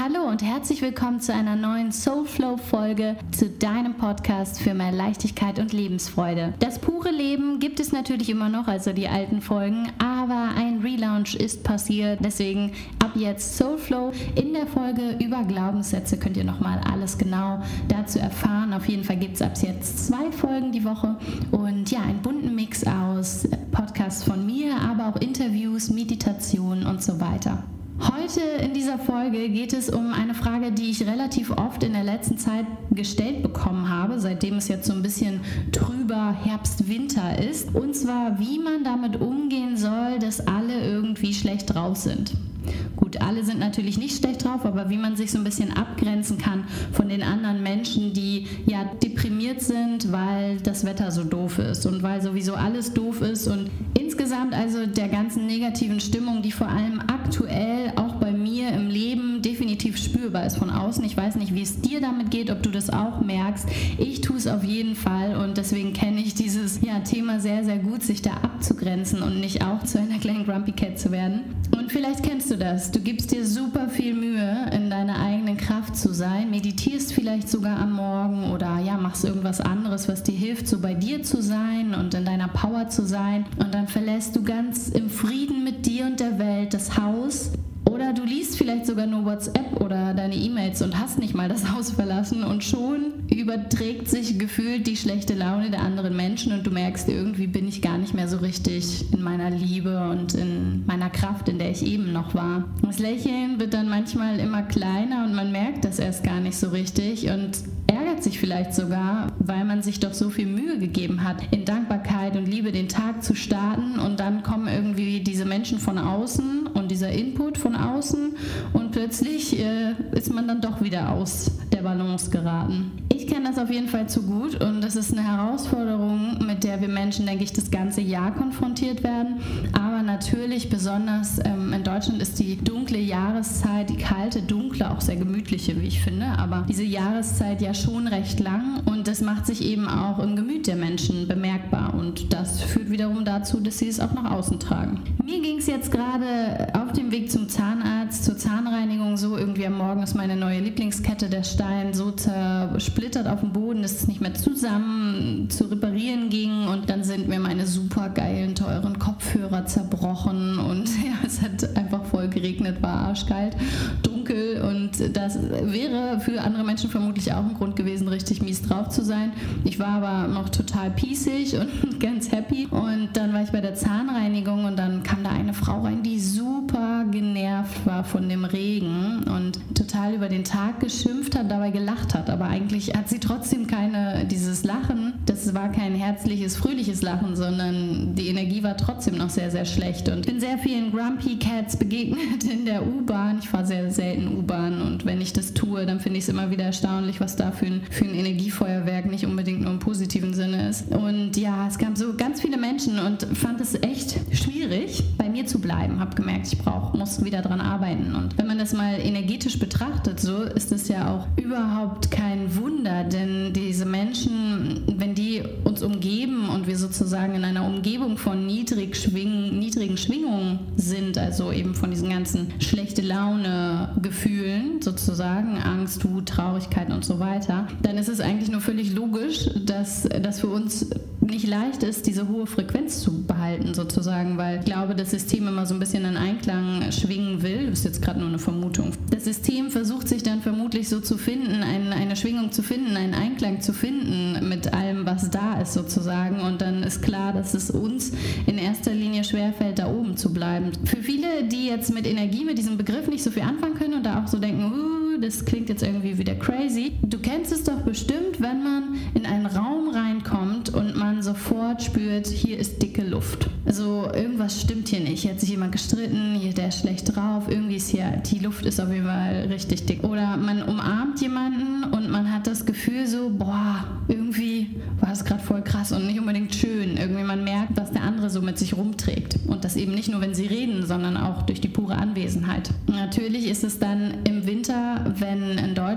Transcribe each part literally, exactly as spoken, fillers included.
Hallo und herzlich willkommen zu einer neuen Soulflow-Folge zu deinem Podcast für mehr Leichtigkeit und Lebensfreude. Das pure Leben gibt es natürlich immer noch, also die alten Folgen, aber ein Relaunch ist passiert. Deswegen ab jetzt Soulflow. In der Folge über Glaubenssätze könnt ihr nochmal alles genau dazu erfahren. Auf jeden Fall gibt es ab jetzt zwei Folgen die Woche und ja, einen bunten Mix aus Podcasts von mir, aber auch Interviews, Meditationen und so weiter. Heute in dieser Folge geht es um eine Frage, die ich relativ oft in der letzten Zeit gestellt bekommen habe, seitdem es jetzt so ein bisschen trüber Herbst-Winter ist. Und zwar, wie man damit umgehen soll, dass alle irgendwie schlecht drauf sind. Gut, alle sind natürlich nicht schlecht drauf, aber wie man sich so ein bisschen abgrenzen kann von den anderen Menschen, die ja deprimiert sind, weil das Wetter so doof ist und weil sowieso alles doof ist und insgesamt also der ganzen negativen Stimmung, die vor allem aktuell auch bei mir im Leben definitiv spürbar ist von außen. Ich weiß nicht, wie es dir damit geht, ob du das auch merkst. Ich tue es auf jeden Fall und deswegen kenne ich dieses ja, Thema sehr, sehr gut, sich da abzugrenzen und nicht auch zu einer kleinen Grumpy Cat zu werden. Und vielleicht kennst du das. Du gibst dir super viel Mühe, in deiner eigenen Kraft zu sein, meditierst vielleicht sogar am Morgen oder ja, machst irgendwas anderes, was dir hilft, so bei dir zu sein und in deiner Power zu sein. Und dann verlässt du ganz im Frieden mit dir und der Welt das Haus. Oder du liest vielleicht sogar nur WhatsApp oder deine E-Mails und hast nicht mal das Haus verlassen und schon überträgt sich gefühlt die schlechte Laune der anderen Menschen und du merkst, irgendwie bin ich gar nicht mehr so richtig in meiner Liebe und in meiner Kraft, in der ich eben noch war. Das Lächeln wird dann manchmal immer kleiner und man merkt das erst gar nicht so richtig und ärgert sich vielleicht sogar, weil man sich doch so viel Mühe gegeben hat, in Dankbarkeit und Liebe den Tag zu starten und dann kommen irgendwie diese Menschen von außen und dieser Input von außen und plötzlich äh, ist man dann doch wieder aus der Balance geraten. Ich kenne das auf jeden Fall zu gut und das ist eine Herausforderung, mit der wir Menschen, denke ich, das ganze Jahr konfrontiert werden. Aber natürlich besonders ähm, in Deutschland ist die dunkle Jahreszeit, die kalte, dunkle, auch sehr gemütliche, wie ich finde, aber diese Jahreszeit ja schon recht lang und das macht sich eben auch im Gemüt der Menschen bemerkbar und das führt wiederum dazu, dass sie es auch nach außen tragen. Mir ging es jetzt gerade auf dem Weg zum Zahnarzt, zur Zahnreinigung so, irgendwie am Morgen ist meine neue Lieblingskette, der Stein, so zersplittert auf dem Boden, dass es nicht mehr zusammen zu reparieren ging und dann sind mir meine super geilen, teuren Kopfhörer zerbrochen und ja, es hat einfach voll geregnet, war arschkalt, dunkel und das wäre für andere Menschen vermutlich auch ein Grund gewesen, richtig mies drauf zu sein. Ich war aber noch total pießig und ganz happy und dann war ich bei der Zahnreinigung und dann kam da eine Frau rein, die super genervt war von dem Regen und total über den Tag geschimpft hat, dabei gelacht hat, aber eigentlich hat sie trotzdem keine, dieses Lachen, das war kein herzliches, fröhliches Lachen, sondern die Energie war trotzdem noch sehr, sehr schlecht und bin sehr vielen Grumpy Cats begegnet in der U-Bahn. Ich fahre sehr selten U-Bahn und wenn ich das tue, dann finde ich es immer wieder erstaunlich, was da für ein, für ein Energiefeuerwerk nicht unbedingt nur im positiven Sinne ist. Und ja, es gab so ganz viele Menschen und fand es echt schwierig, bei mir zu bleiben. Habe gemerkt, ich brauche, muss wieder dran arbeiten. Und wenn man das mal energetisch betrachtet, so ist es ja auch überhaupt kein Wunder, denn diese Menschen, wenn die uns umgeben und wir sozusagen in einer Umgebung von niedrig schwingen, niedrigen Schwingungen sind, also eben von diesen ganzen schlechte Laune Gefühlen, sozusagen Angst, Wut, Traurigkeit und so weiter, dann ist es eigentlich nur völlig logisch, dass das für uns nicht leicht ist, diese hohe Frequenz zu behalten sozusagen, weil ich glaube, das System immer so ein bisschen in Einklang schwingen will. Das ist jetzt gerade nur eine Vermutung. Das System versucht sich dann vermutlich so zu finden, eine, eine Schwingung zu finden, einen Einklang zu finden mit allem, was da ist sozusagen und dann ist klar, dass es uns in erster Linie schwerfällt, da oben zu bleiben. Für viele, die jetzt mit Energie, mit diesem Begriff nicht so viel anfangen können und da auch so denken, uh, das klingt jetzt irgendwie wieder crazy. Du kennst es doch bestimmt, wenn man in einen Raum reinkommt und man sofort spürt, hier ist dicke Luft. Also irgendwas stimmt hier nicht. Hier hat sich jemand gestritten, hier der ist schlecht drauf, irgendwie ist hier, die Luft ist auf jeden Fall richtig dick. Oder man umarmt jemanden und man hat das Gefühl so, boah, irgendwie war das gerade voll krass und nicht unbedingt schön. Irgendwie man merkt, was der andere so mit sich rumträgt. Und das eben nicht nur, wenn sie reden, sondern auch durch die pure Anwesenheit. Natürlich ist es dann im Winter, wenn in Deutschland in der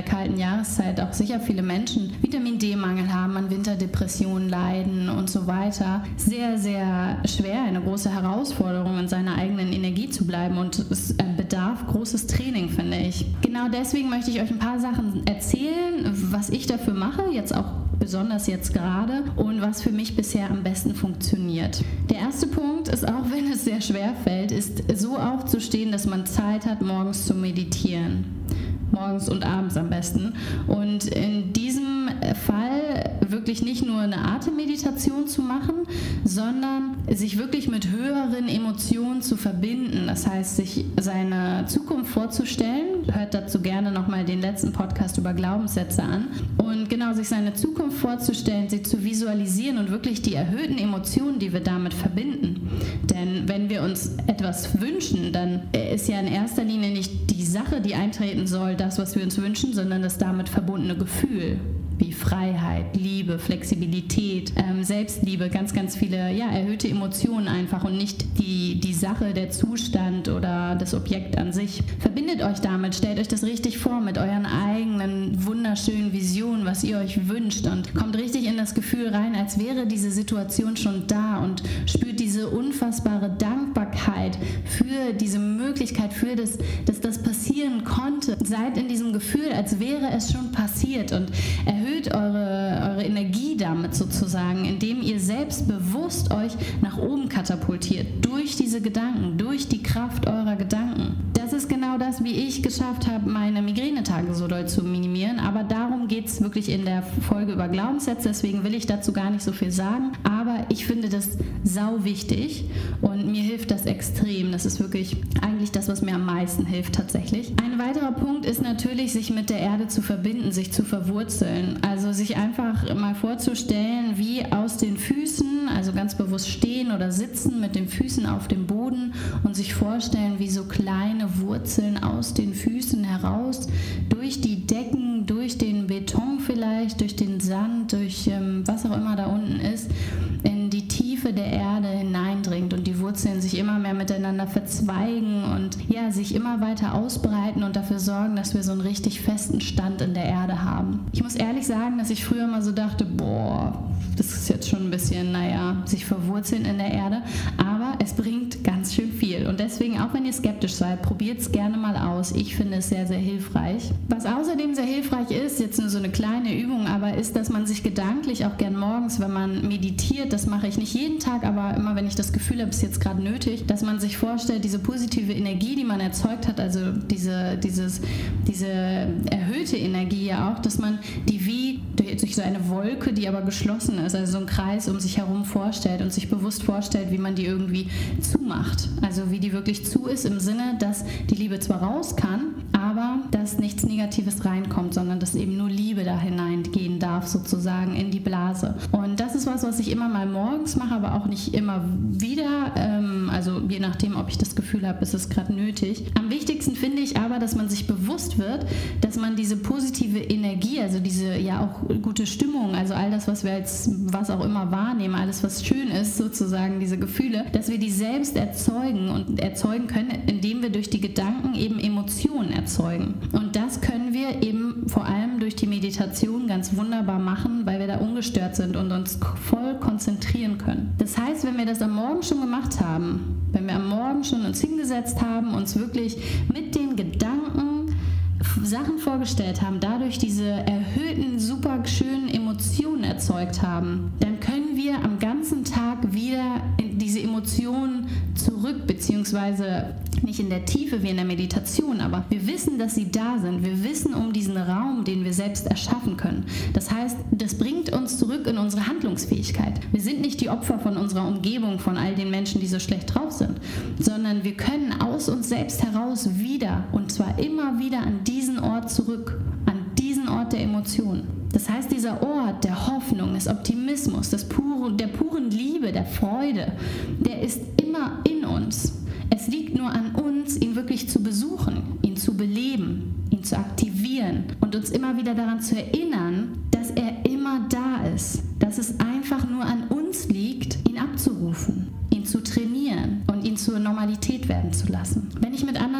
kalten Jahreszeit auch sicher viele Menschen Vitamin D-Mangel haben, an Winterdepressionen leiden und so weiter. Sehr, sehr schwer, eine große Herausforderung, in seiner eigenen Energie zu bleiben und es bedarf großes Training, finde ich. Genau deswegen möchte ich euch ein paar Sachen erzählen, was ich dafür mache, jetzt auch besonders jetzt gerade und was für mich bisher am besten funktioniert. Der erste Punkt ist, auch wenn es sehr schwer fällt, ist so aufzustehen, dass man Zeit hat, morgens zu meditieren. Morgens und abends am besten. Und in diesem Fall wirklich nicht nur eine Atemmeditation zu machen, sondern sich wirklich mit höheren Emotionen zu verbinden. Das heißt, sich seine Zukunft vorzustellen. Hört dazu gerne nochmal den letzten Podcast über Glaubenssätze an. Und genau, sich seine Zukunft vorzustellen, sie zu visualisieren und wirklich die erhöhten Emotionen, die wir damit verbinden. Denn wenn wir uns etwas wünschen, dann ist ja in erster Linie nicht die Sache, die eintreten soll, das, was wir uns wünschen, sondern das damit verbundene Gefühl, wie Freiheit, Liebe, Flexibilität, ähm, Selbstliebe, ganz, ganz viele ja, erhöhte Emotionen einfach und nicht die, die Sache, der Zustand oder das Objekt an sich. Verbindet euch damit, stellt euch das richtig vor mit euren eigenen wunderschönen Visionen, was ihr euch wünscht und kommt richtig in das Gefühl rein, als wäre diese Situation schon da und spürt diese unfassbare Dankbarkeit für diese Möglichkeit, für das, dass das passieren konnte. Seid in diesem Gefühl, als wäre es schon passiert und erhöht eure, eure Energie damit sozusagen, indem ihr selbstbewusst euch nach oben katapultiert, durch diese Gedanken, durch die Kraft eurer Gedanken. Das ist genau das, wie ich geschafft habe, meine Migränetage so doll zu minimieren, aber darum geht es wirklich in der Folge über Glaubenssätze, deswegen will ich dazu gar nicht so viel sagen, aber ich finde das sau wichtig und mir hilft das extrem. Das ist wirklich eigentlich das, was mir am meisten hilft tatsächlich. Ein weiterer Punkt ist natürlich, sich mit der Erde zu verbinden, sich zu verwurzeln. Also sich einfach mal vorzustellen, wie aus den Füßen, also ganz bewusst stehen oder sitzen mit den Füßen auf dem Boden und sich vorstellen, wie so kleine Wurzeln aus den Füßen heraus, durch die Decken, durch den Beton vielleicht, durch den Sand, durch ähm, was auch immer da unten ist, in die Tiefe der Erde hineindringt und die Wurzeln sich immer mehr miteinander verzweigen und ja, sich immer weiter ausbreiten und dafür sorgen, dass wir so einen richtig festen Stand in der Erde haben. Ich muss ehrlich sagen, dass ich früher mal so dachte, boah, das ist jetzt schon ein bisschen, naja, sich verwurzeln in der Erde, aber es bringt ganz schön viel und deswegen, auch wenn ihr skeptisch seid, probiert es gerne mal aus. Ich finde es sehr, sehr hilfreich. Was außerdem sehr hilfreich ist, jetzt nur so eine kleine Übung, aber ist, dass man sich gedanklich auch gern morgens, wenn man meditiert, das mache ich nicht jeden Tag, aber immer wenn ich das Gefühl habe, es ist jetzt gerade nötig, dass man sich vorstellt, diese positive Energie, die man erzeugt hat, also diese, dieses, diese erhöhte Energie ja auch, dass man die wie durch so eine Wolke, die aber geschlossen ist, also so einen Kreis um sich herum vorstellt und sich bewusst vorstellt, wie man die irgendwie zumacht. Also wie die wirklich zu ist im Sinne, dass die Liebe zwar raus kann, aber dass nichts Negatives reinkommt, sondern dass eben nur Liebe da hineingehen darf sozusagen in die Blase. Und das ist was, was ich immer mal morgens mache, aber auch nicht immer wieder, ähm, also je nachdem, ob ich das Gefühl habe, ist es gerade nötig. Am wichtigsten finde ich aber, dass man sich bewusst wird, dass man diese positive Energie, also diese ja auch gute Stimmung, also all das, was wir als was auch immer wahrnehmen, alles, was schön ist, sozusagen diese Gefühle, dass wir die selbst erzeugen und erzeugen können, indem wir durch die Gedanken eben Emotionen erzeugen. Und das können wir eben vor allem durch die Meditation ganz wunderbar machen, weil wir da ungestört sind und uns voll konzentrieren können. Das heißt, wenn wir das am Morgen schon gemacht haben, wenn wir am Morgen schon uns hingesetzt haben, uns wirklich mit den Gedanken Sachen vorgestellt haben, dadurch diese erhöhten, super schönen Emotionen erzeugt haben, dann können wir am ganzen Tag wieder in diese Emotionen zurück, beziehungsweise nicht in der Tiefe wie in der Meditation, aber wir wissen, dass sie da sind. Wir wissen um diesen Raum, den wir selbst erschaffen können. Das heißt, das bringt uns zurück in unsere Handlungsfähigkeit. Wir sind nicht die Opfer von unserer Umgebung, von all den Menschen, die so schlecht drauf sind, sondern wir können aus uns selbst heraus wieder, und zwar immer wieder an diesen Ort zurück, an diesen Ort der Emotionen. Das heißt, dieser Ort der Hoffnung, des Optimismus, des pure, der puren Liebe, der Freude, der ist immer in uns. Es liegt nur an uns, ihn wirklich zu besuchen, ihn zu beleben, ihn zu aktivieren und uns immer wieder daran zu erinnern, dass er immer da ist, dass es einfach nur an uns liegt, ihn abzurufen, ihn zu trainieren und ihn zur Normalität werden zu lassen. Wenn ich mit anderen Menschen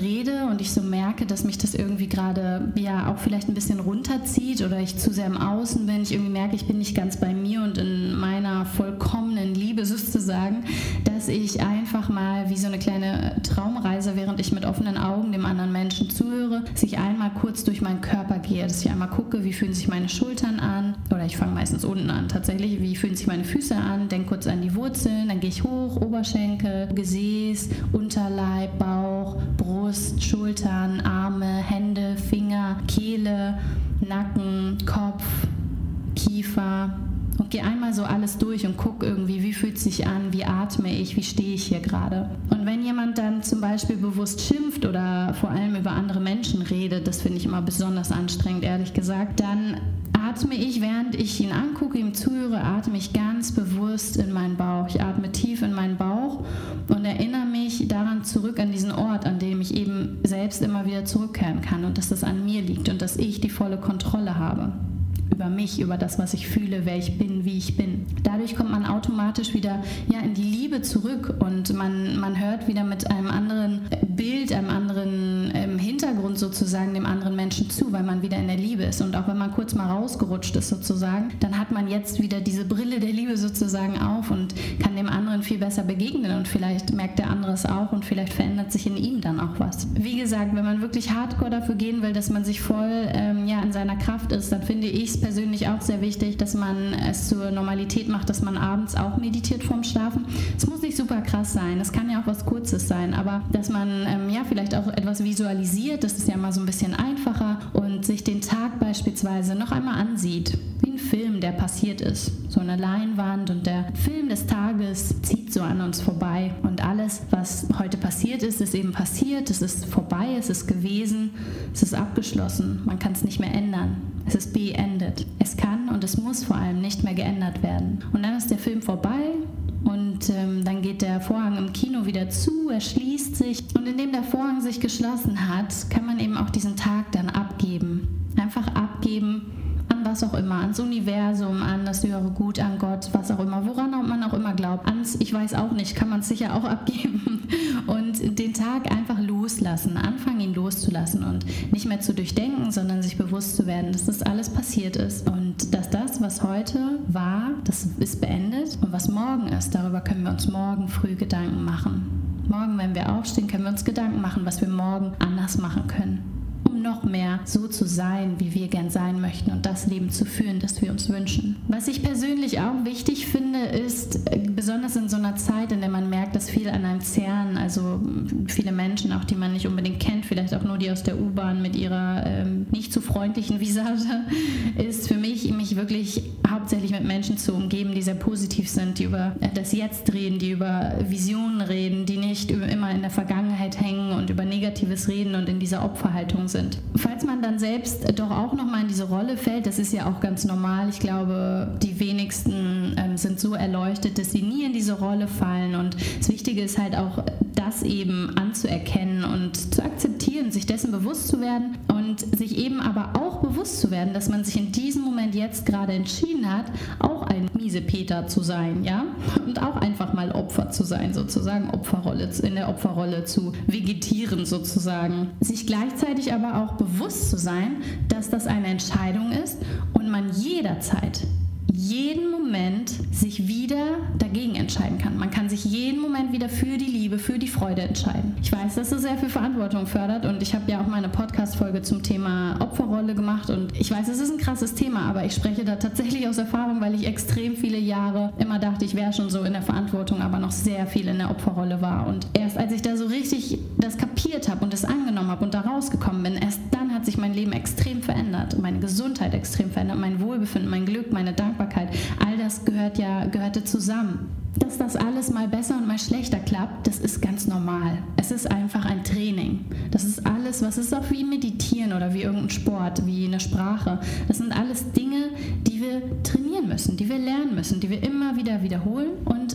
rede und ich so merke, dass mich das irgendwie gerade ja auch vielleicht ein bisschen runterzieht oder ich zu sehr im Außen bin, ich irgendwie merke, ich bin nicht ganz bei mir und in meiner vollkommenen Liebe sozusagen, dass ich einfach mal wie so eine kleine Traumreise, während ich mit offenen Augen dem anderen Menschen zuhöre, dass ich einmal kurz durch meinen Körper gehe, dass ich einmal gucke, wie fühlen sich meine Schultern an, oder ich fange meistens unten an tatsächlich, wie fühlen sich meine Füße an, denke kurz an die Wurzeln, dann gehe ich hoch, Oberschenkel, Gesäß, Unterleib, Bauch, Brust, Schultern, Arme, Hände, Finger, Kehle, Nacken, Kopf, Kiefer und gehe einmal so alles durch und gucke irgendwie, wie fühlt es sich an, wie atme ich, wie stehe ich hier gerade. Und wenn jemand dann zum Beispiel bewusst schimpft oder vor allem über andere Menschen redet, das finde ich immer besonders anstrengend, ehrlich gesagt, dann atme ich, während ich ihn angucke, ihm zuhöre, atme ich ganz bewusst in meinen Bauch. Ich atme tief in meinen Bauch und erinnere mich daran zurück an diesen Ort, an dem ich eben selbst immer wieder zurückkehren kann und dass das an mir liegt und dass ich die volle Kontrolle habe über mich, über das, was ich fühle, wer ich bin, wie ich bin. Dadurch kommt man automatisch wieder ja, in die Liebe zurück und man, man hört wieder mit einem anderen Bild, einem anderen ähm, Hintergrund sozusagen dem anderen Menschen zu, weil man wieder in der Liebe ist. Und auch wenn man kurz mal rausgerutscht ist sozusagen, dann hat man jetzt wieder diese Brille der Liebe sozusagen auf und kann dem anderen viel besser begegnen und vielleicht merkt der andere es auch und vielleicht verändert sich in ihm dann auch was. Wie gesagt, wenn man wirklich hardcore dafür gehen will, dass man sich voll ähm, ja, in seiner Kraft ist, dann finde ich es persönlich auch sehr wichtig, dass man es zur Normalität macht, dass man abends auch meditiert vorm Schlafen. Es muss nicht super krass sein, es kann ja auch was Kurzes sein, aber dass man ähm, ja vielleicht auch etwas visualisiert, das ist ja mal so ein bisschen einfacher und sich den Tag beispielsweise noch einmal ansieht, wie ein Film, der passiert ist. So eine Leinwand und der Film des Tages zieht so an uns vorbei und alles, was heute passiert ist, ist eben passiert, es ist vorbei, es ist gewesen, es ist abgeschlossen, man kann es nicht mehr ändern. Es ist beendet. Es kann und es muss vor allem nicht mehr geändert werden. Und dann ist der Film vorbei und ähm, dann geht der Vorhang im Kino wieder zu, er schließt sich und indem der Vorhang sich geschlossen hat, kann man eben auch diesen Tag dann abgeben. Einfach abgeben an was auch immer, ans Universum, an das höhere Gut, an Gott, was auch immer, woran man auch immer glaubt. Ans, ich weiß auch nicht, kann man es sicher auch abgeben und den Tag einfach loslassen, anfangen ihn loszulassen und nicht mehr zu durchdenken, sondern sich bewusst zu werden, dass das alles passiert ist und dass das, was heute war, das ist beendet und was morgen ist, darüber können wir uns morgen früh Gedanken machen. Morgen, wenn wir aufstehen, können wir uns Gedanken machen, was wir morgen anders machen können, um noch mehr so zu sein, wie wir gern sein möchten und das Leben zu führen, das wir uns wünschen. Was ich persönlich auch wichtig finde, ist, besonders in so einer Zeit, in der man merkt, dass viel an einem zehren, also viele Menschen, auch die man nicht unbedingt kennt, vielleicht auch nur die aus der U-Bahn mit ihrer ähm, nicht so freundlichen Visage, ist für mich, mich wirklich hauptsächlich mit Menschen zu umgeben, die sehr positiv sind, die über das Jetzt reden, die über Visionen reden, die nicht immer in der Vergangenheit hängen und über Negatives reden und in dieser Opferhaltung sind. Falls man dann selbst doch auch nochmal in diese Rolle fällt, das ist ja auch ganz normal, ich glaube, die wenigsten ähm, sind so erleuchtet, dass sie nie in diese Rolle fallen und das Wichtige ist halt auch, das eben anzuerkennen und zu akzeptieren, sich dessen bewusst zu werden und sich eben aber auch bewusst zu werden, dass man sich in diesem Moment jetzt gerade entschieden hat, auch ein Miesepeter zu sein, ja, und auch einfach mal Opfer zu sein, sozusagen Opferrolle, in der Opferrolle zu vegetieren sozusagen. Sich gleichzeitig aber auch bewusst zu sein, dass das eine Entscheidung ist und man jederzeit jeden Moment sich wieder dagegen entscheiden kann. Man kann sich jeden Moment wieder für die Liebe, für die Freude entscheiden. Ich weiß, dass es sehr viel Verantwortung fördert und ich habe ja auch mal eine Podcast-Folge zum Thema Opferrolle gemacht und ich weiß, es ist ein krasses Thema, aber ich spreche da tatsächlich aus Erfahrung, weil ich extrem viele Jahre immer dachte, ich wäre schon so in der Verantwortung, aber noch sehr viel in der Opferrolle war und erst als ich da so richtig das kapiert habe und das angenommen habe und da rausgekommen bin, erst dann hat sich mein Leben extrem verändert, meine Gesundheit extrem verändert, mein Wohlbefinden, mein Glück, meine Dankbarkeit. All das gehört ja, gehörte zusammen. Dass das alles mal besser und mal schlechter klappt, das ist ganz normal. Es ist einfach ein Training. Das ist alles, was ist auch wie Meditieren oder wie irgendein Sport, wie eine Sprache. Das sind alles Dinge, die wir trainieren müssen, die wir lernen müssen, die wir immer wieder wiederholen und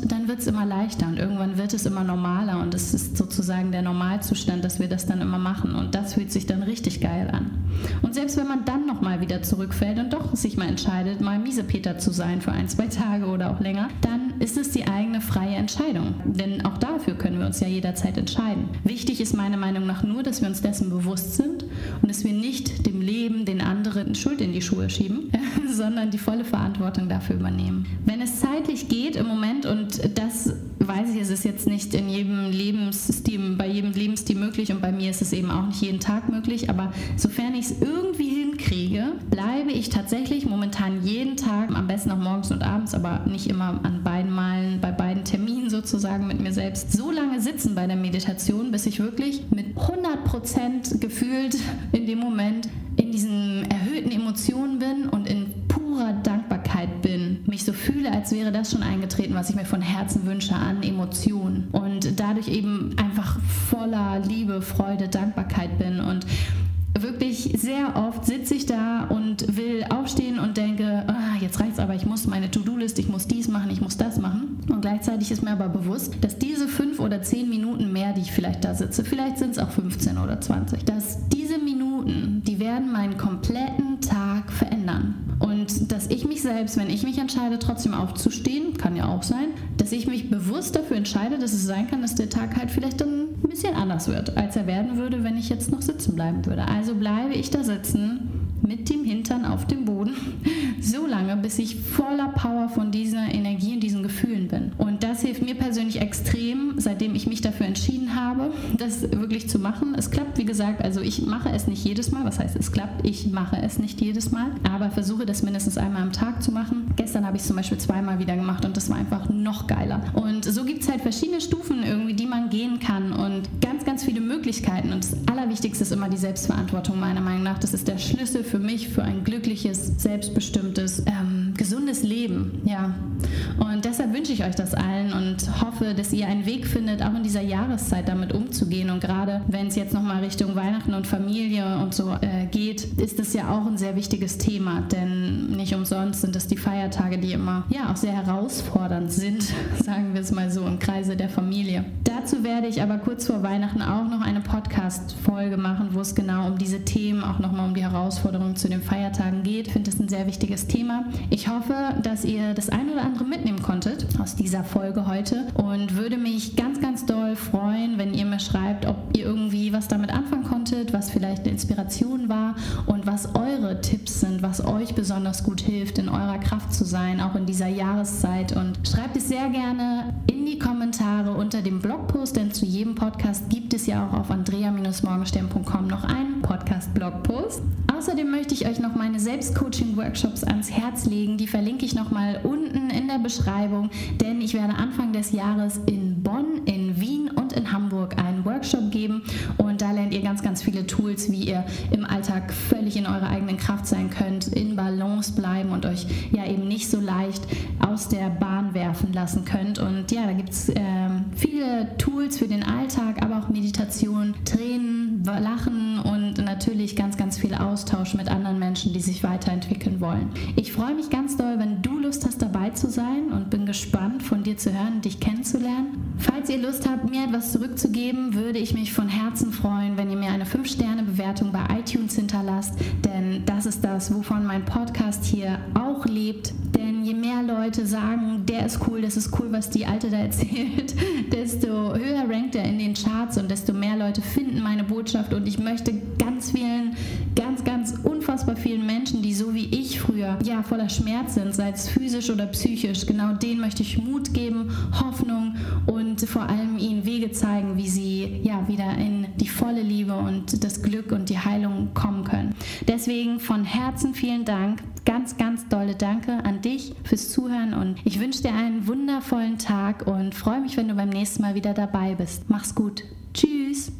dann wird es immer leichter und irgendwann wird es immer normaler und es ist sozusagen der Normalzustand, dass wir das dann immer machen und das fühlt sich dann richtig geil an. Und selbst wenn man dann nochmal wieder zurückfällt und doch sich mal entscheidet, mal Miesepeter zu sein für ein, zwei Tage oder auch länger, dann ist es die eigene freie Entscheidung. Denn auch dafür können wir uns ja jederzeit entscheiden. Wichtig ist meiner Meinung nach nur, dass wir uns dessen bewusst sind und dass wir nicht dem Leben, den anderen Schuld in die Schuhe schieben, sondern die volle Verantwortung dafür übernehmen. Wenn es zeitlich geht im Moment, und das weiß ich, es ist jetzt nicht in jedem Lebensstil, bei jedem Lebensstil möglich und bei mir ist es eben auch nicht jeden Tag möglich, aber sofern ich es irgendwie hinkriege, bleibe ich tatsächlich momentan jeden Tag, am besten auch morgens und abends, aber nicht immer an beiden Malen, bei beiden Terminen sozusagen mit mir selbst, so lange sitzen bei der Meditation, bis ich wirklich mit hundert Prozent gefühlt in dem Moment in diesen erhöhten Emotionen bin und in purer Dankbarkeit bin, mich so fühle, als wäre das schon eingetreten, was ich mir von Herzen wünsche an Emotionen und dadurch eben einfach voller Liebe, Freude, Dankbarkeit bin und wirklich sehr oft sitze ich da und will aufstehen und denke, ah, jetzt reicht's aber, ich muss meine To-Do-List, ich muss dies machen, ich muss das machen. Und gleichzeitig ist mir aber bewusst, dass diese fünf oder zehn Minuten mehr, die ich vielleicht da sitze, vielleicht sind es auch fünfzehn oder zwanzig, dass diese Minuten, die werden meinen kompletten Tag verändern. Und dass ich mich selbst, wenn ich mich entscheide, trotzdem aufzustehen, kann ja auch sein, dass ich mich bewusst dafür entscheide, dass es sein kann, dass der Tag halt vielleicht dann ein bisschen anders wird, als er werden würde, wenn ich jetzt noch sitzen bleiben würde. Also bleibe ich da sitzen mit dem Hintern auf dem Boden so lange, bis ich voller Power von dieser Energie und diesen Gefühlen bin. Und das hilft mir persönlich extrem, seitdem ich mich dafür entschieden habe, das wirklich zu machen. Es klappt, wie gesagt, also ich mache es nicht jedes Mal. Was heißt, es klappt? Ich mache es nicht jedes Mal, aber versuche das mindestens einmal am Tag zu machen. Gestern habe ich es zum Beispiel zweimal wieder gemacht und das war einfach noch geiler. Und so gibt es halt verschiedene Stufen irgendwie, die man gehen kann und ganz, ganz viele Möglichkeiten. Und das Allerwichtigste ist immer die Selbstverantwortung, meiner Meinung nach. Das ist der Schlüssel für mich, für ein glückliches, selbstbestimmtes, ähm, gesundes Leben. Ja. Und deshalb wünsche ich euch das allen und hoffe, dass ihr einen Weg findet, auch in dieser Jahreszeit damit umzugehen. Und gerade wenn es jetzt nochmal Richtung Weihnachten und Familie und so äh, geht, ist das ja auch ein sehr wichtiges Thema. Denn nicht umsonst sind es die Feiertage, die immer ja auch sehr herausfordernd sind, sagen wir es mal so, im Kreise der Familie. Dazu werde ich aber kurz vor Weihnachten auch noch eine Podcast-Folge machen, wo es genau um diese Themen, auch nochmal um die Herausforderungen zu den Feiertagen geht. Ich finde das ein sehr wichtiges Thema. Ich hoffe, dass ihr das ein oder andere mitnehmen konntet aus dieser Folge heute und würde mich ganz, ganz doll freuen, wenn ihr mir schreibt, ob ihr irgendwie was damit anfangen konntet, was vielleicht eine Inspiration war und was eure Tipps sind, was euch besonders gut hilft, in eurer Kraft zu sein, auch in dieser Jahreszeit. Und schreibt es sehr gerne in die Kommentare unter dem Blogpost, denn zu jedem Podcast gibt es ja auch auf andrea Bindestrich morgenstern punkt com noch einen Podcast-Blogpost. Außerdem möchte ich euch noch meine Selbstcoaching-Workshops ans Herz legen. Die verlinke ich nochmal unten in der Beschreibung, denn ich werde Anfang des Jahres in Bonn, in Wien und in Hamburg einen Workshop geben und da lernt ihr ganz, ganz viele Tools, wie ihr im Alltag völlig in eurer eigenen Kraft sein könnt, in Balance bleiben und euch ja eben nicht so leicht aus der Bahn werfen lassen könnt. Und ja, da gibt es ähm, viele Tools für den Alltag, aber auch Meditation, Tränen, Lachen und natürlich ganz, ganz viel Austausch mit anderen Menschen, die sich weiterentwickeln wollen. Ich freue mich ganz doll, wenn du Lust hast, dabei zu sein und bin gespannt, von dir zu hören und dich kennenzulernen. Falls ihr Lust habt, mir etwas zurückzugeben, würde ich mich von Herzen freuen, wenn ihr mir eine fünf Sterne Bewertung bei iTunes hinterlasst, denn das ist das, wovon mein Podcast hier auch lebt. Denn je mehr Leute sagen, der ist cool, das ist cool, was die Alte da erzählt, desto höher rankt er in den Charts und desto mehr Leute finden meine Botschaft und ich möchte ganz vielen, ganz, ganz unfassbar vielen Menschen, die so wie ich früher ja voller Schmerz sind, sei es physisch oder psychisch, genau denen möchte ich Mut geben, Hoffnung und vor allem ihnen Wege zeigen, wie sie ja wieder in die volle Liebe und das Glück und die Heilung kommen können. Deswegen von Herzen vielen Dank, ganz, ganz dolle Danke an dich fürs Zuhören und ich wünsche dir einen wundervollen Tag und freue mich, wenn du beim nächsten Mal wieder dabei bist. Mach's gut. Tschüss.